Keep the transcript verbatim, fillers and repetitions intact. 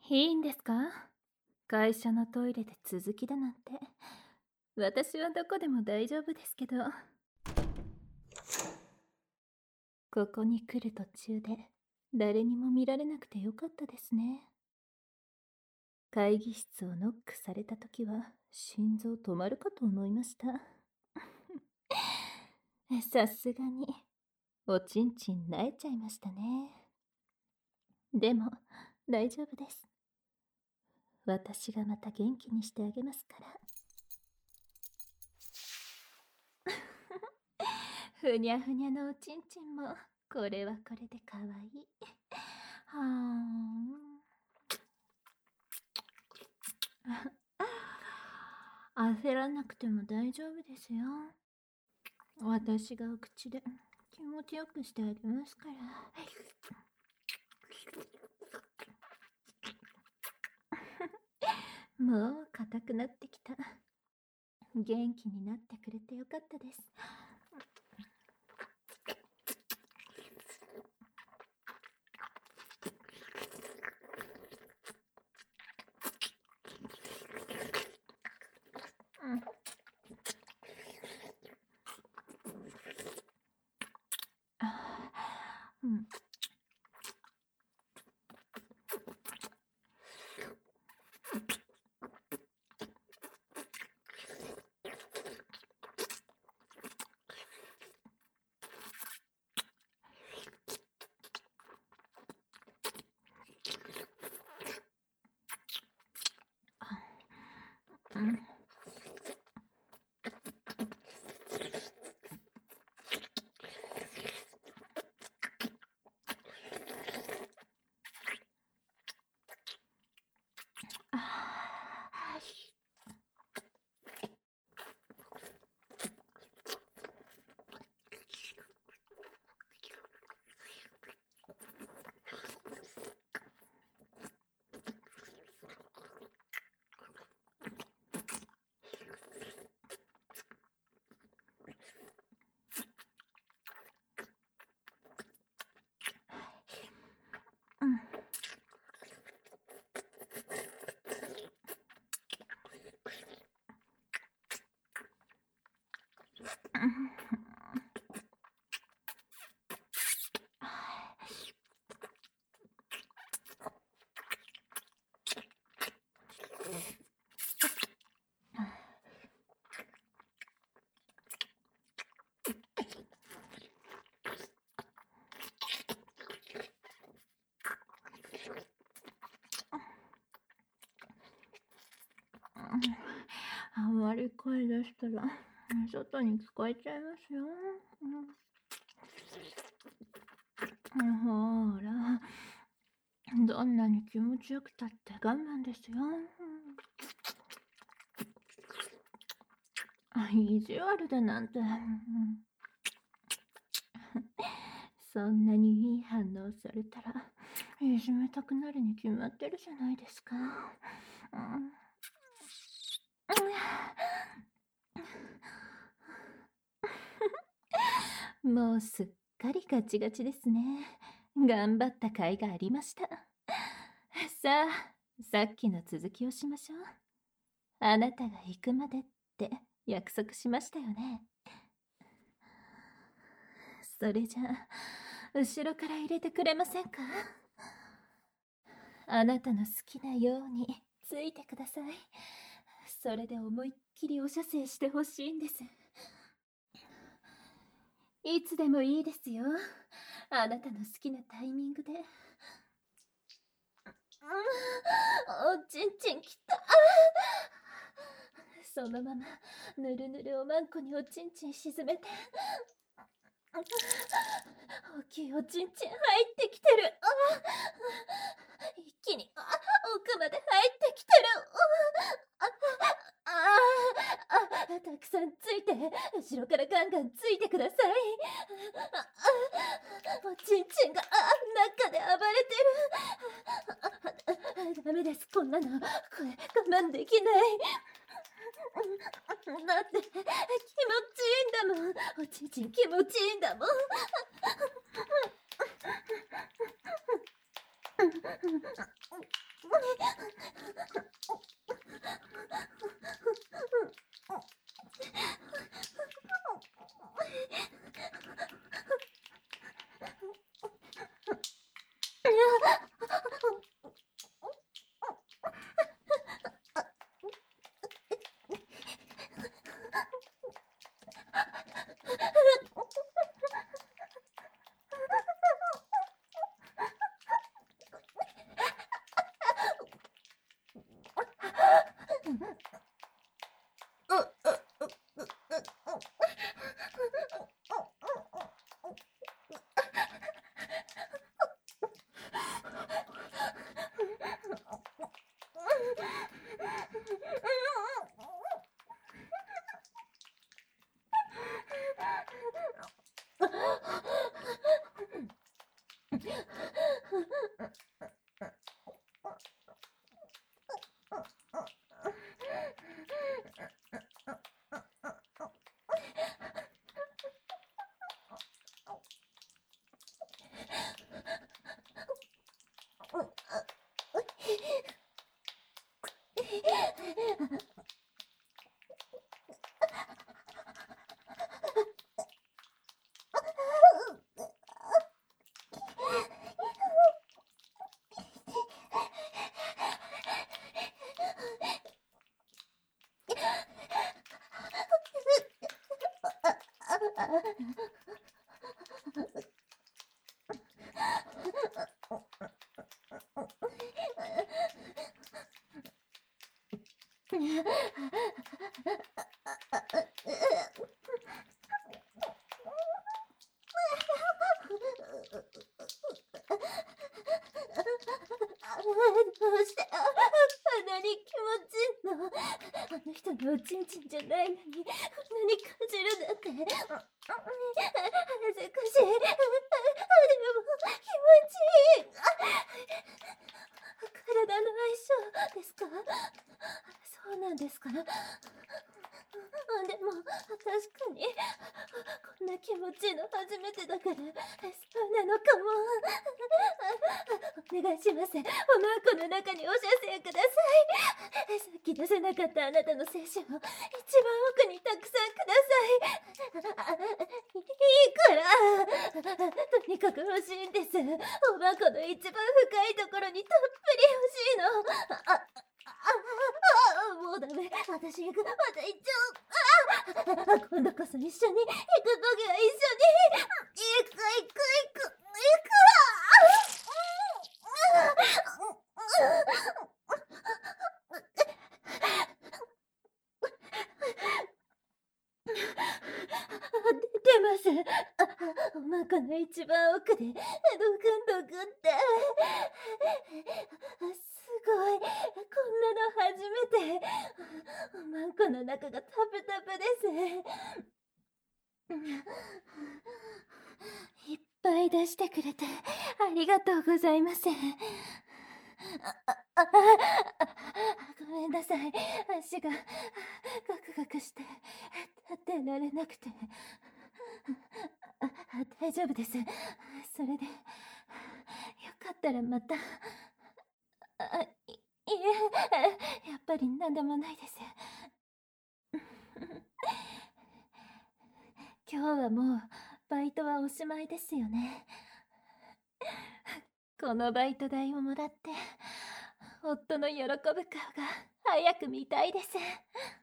いいんですか？会社のトイレで続きだなんて。私はどこでも大丈夫ですけど。ここに来る途中で誰にも見られなくてよかったですね。会議室をノックされた時は心臓止まるかと思いました。さすがにおちんちん萎えちゃいましたね。でも大丈夫です。私がまた元気にしてあげますから。ふにゃふにゃのおちんちんもこれはこれでかわいい。はーん。焦らなくても大丈夫ですよ。私がお口で気持ちよくしてあげますから。もう硬くなってきた。元気になってくれてよかったです。うん。うん。うん。うん。あんまり声出したら外に聞こえちゃいますよ。うん、ほら、どんなに気持ちよくたって我慢ですよ。意地悪だなんて。そんなにいい反応されたらいじめたくなるに決まってるじゃないですか。もうすっかりガチガチですね。頑張った甲斐がありました。さあ、さっきの続きをしましょう。あなたが行くまでって約束しましたよね。それじゃあ、後ろから入れてくれませんか？あなたの好きなようについてください。それで思いっきりお射精してほしいんです。いつでもいいですよ。あなたの好きなタイミングで。おちんちんきた。そのままぬるぬるおまんこにおちんちん沈めて。大きいおちんちん入ってきてる。一気に奥まで入ってきてる。あああ、たくさんついて、後ろからガンガンついてください。おちんちんが中で暴れてる。ダメです、こんなの。これ我慢できない。だって気持ちいいんだもん。おちんちん気持ちいいんだもん。 どうしてああんなに気持ちいいの？あの人のおちんちんじゃないのに、こんなに感じるなんて。恥ずかしい。でも気持ちいい。体の相性ですか？そうなんですか？でも確かにこんな気持ちいいの初めてだから、そうなのかも。お願いします。おまんこの中にお射精ください。さっき出せなかったあなたの精子を一番奥にたくさんください。いいからとにかく欲しいんです。おまんこの一番深いところにたっぷり欲しいの。あああもうダメ。私行く。また行っちゃう。あ今度こそ一緒に行くときは一緒に。行く行く行く行く。出ます。あおまんこの一番奥でドクンドクンって。すごい。こんなの初めて。おまんこの中がタプタプです。いっぱい出してくれてありがとうございます。あああごめんなさい。足がガクガクして立ってられなくて。あ大丈夫です。それでよかったらまた。あいいえ、やっぱり何でもないです。今日はもうバイトはおしまいですよね。このバイト代をもらって夫の喜ぶ顔が早く見たいです。